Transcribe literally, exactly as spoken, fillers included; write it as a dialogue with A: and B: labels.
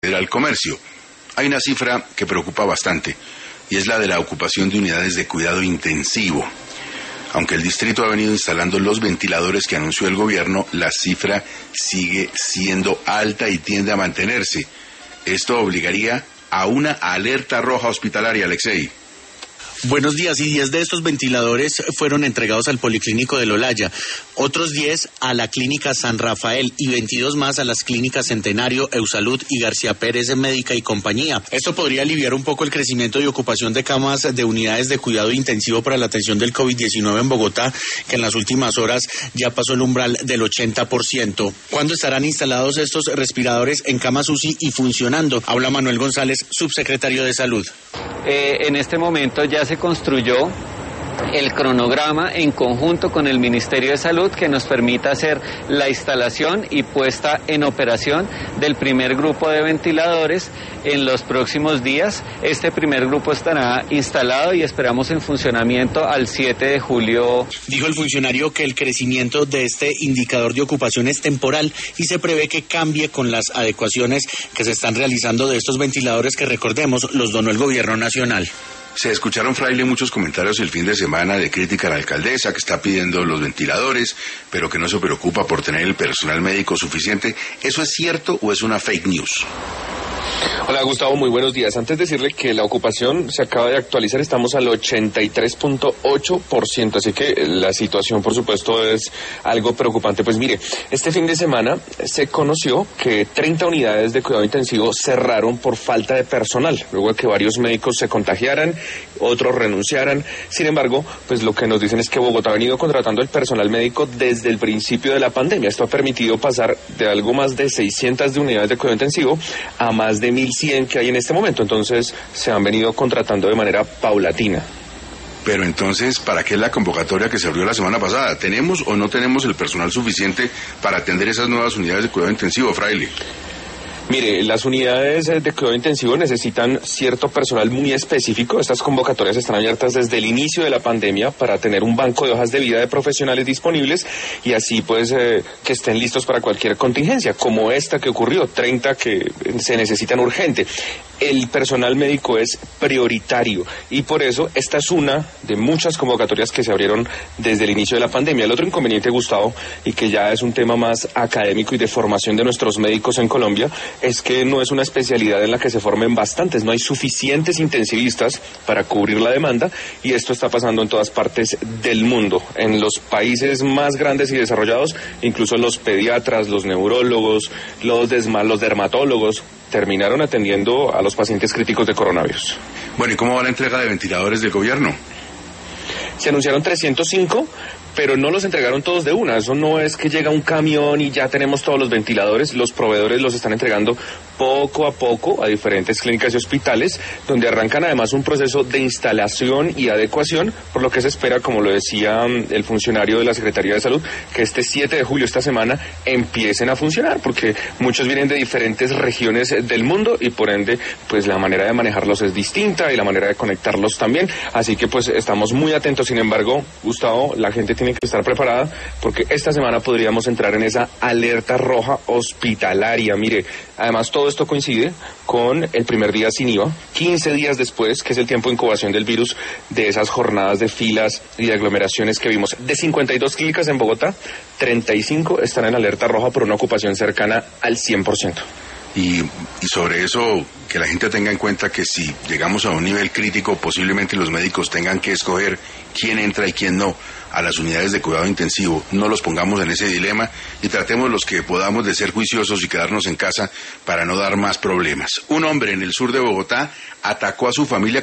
A: Federal Comercio. Hay una cifra que preocupa bastante y es la de la ocupación de unidades de cuidado intensivo. Aunque el distrito ha venido instalando los ventiladores que anunció el gobierno, la cifra sigue siendo alta y tiende a mantenerse. Esto obligaría a una alerta roja hospitalaria, Alexei.
B: Buenos días, y diez de estos ventiladores fueron entregados al Policlínico del Olaya, otros diez a la Clínica San Rafael y veintidós más a las clínicas Centenario, Eusalud y García Pérez Médica y Compañía. Esto podría aliviar un poco el crecimiento y ocupación de camas de unidades de cuidado intensivo para la atención del COVID diecinueve en Bogotá, que en las últimas horas ya pasó el umbral del ochenta por ciento. ¿Cuándo estarán instalados estos respiradores en camas U C I y funcionando? Habla Manuel González, subsecretario de Salud.
C: Eh, en este momento ya se construyó el cronograma en conjunto con el Ministerio de Salud que nos permita hacer la instalación y puesta en operación del primer grupo de ventiladores en los próximos días. Este primer grupo estará instalado y esperamos en funcionamiento al siete de julio.
B: Dijo el funcionario que el crecimiento de este indicador de ocupación es temporal y se prevé que cambie con las adecuaciones que se están realizando de estos ventiladores que, recordemos, los donó el gobierno nacional.
A: Se escucharon, Fraile, muchos comentarios el fin de semana de crítica a la alcaldesa, que está pidiendo los ventiladores, pero que no se preocupa por tener el personal médico suficiente. ¿Eso es cierto o es una fake news?
D: Hola Gustavo, muy buenos días. Antes de decirle que la ocupación se acaba de actualizar, estamos al ochenta y tres punto ocho por ciento, así que la situación por supuesto es algo preocupante. Pues mire, este fin de semana se conoció que treinta unidades de cuidado intensivo cerraron por falta de personal, luego de que varios médicos se contagiaran, otros renunciaran. Sin embargo, pues lo que nos dicen es que Bogotá ha venido contratando el personal médico desde el principio de la pandemia. Esto ha permitido pasar de algo más de seiscientas de unidades de cuidado intensivo a más de mil cien que hay en este momento, entonces se han venido contratando de manera paulatina.
A: Pero entonces, ¿para qué la convocatoria que se abrió la semana pasada? ¿Tenemos o no tenemos el personal suficiente para atender esas nuevas unidades de cuidado intensivo, Fraile?
D: Mire, las unidades de cuidado intensivo necesitan cierto personal muy específico. Estas convocatorias están abiertas desde el inicio de la pandemia para tener un banco de hojas de vida de profesionales disponibles y así pues eh, que estén listos para cualquier contingencia, como esta que ocurrió, treinta que se necesitan urgente. El personal médico es prioritario y por eso esta es una de muchas convocatorias que se abrieron desde el inicio de la pandemia. El otro inconveniente, Gustavo, y que ya es un tema más académico y de formación de nuestros médicos en Colombia, es que no es una especialidad en la que se formen bastantes, no hay suficientes intensivistas para cubrir la demanda y esto está pasando en todas partes del mundo. En los países más grandes y desarrollados, incluso los pediatras, los neurólogos, los, desma- los dermatólogos terminaron atendiendo a los pacientes críticos de coronavirus.
A: Bueno, ¿y cómo va la entrega de ventiladores del gobierno?
D: Se anunciaron trescientos cinco, pero no los entregaron todos de una. Eso no es que llega un camión y ya tenemos todos los ventiladores. Los proveedores los están entregando poco a poco a diferentes clínicas y hospitales, donde arrancan además un proceso de instalación y adecuación, por lo que se espera, como lo decía el funcionario de la Secretaría de Salud, que este siete de julio, esta semana, empiecen a funcionar, porque muchos vienen de diferentes regiones del mundo y por ende, pues la manera de manejarlos es distinta y la manera de conectarlos también. Así que pues estamos muy atentos. Sin embargo, Gustavo, la gente tiene que estar preparada porque esta semana podríamos entrar en esa alerta roja hospitalaria. Mire, además todo esto coincide con el primer día sin I V A, quince días después, que es el tiempo de incubación del virus, de esas jornadas de filas y de aglomeraciones que vimos. De cincuenta y dos clínicas en Bogotá, treinta y cinco están en alerta roja por una ocupación cercana al cien por ciento.
A: Y, y sobre eso, que la gente tenga en cuenta que si llegamos a un nivel crítico, posiblemente los médicos tengan que escoger quién entra y quién no a las unidades de cuidado intensivo. No los pongamos en ese dilema y tratemos los que podamos de ser juiciosos y quedarnos en casa para no dar más problemas. Un hombre en el sur de Bogotá atacó a su familia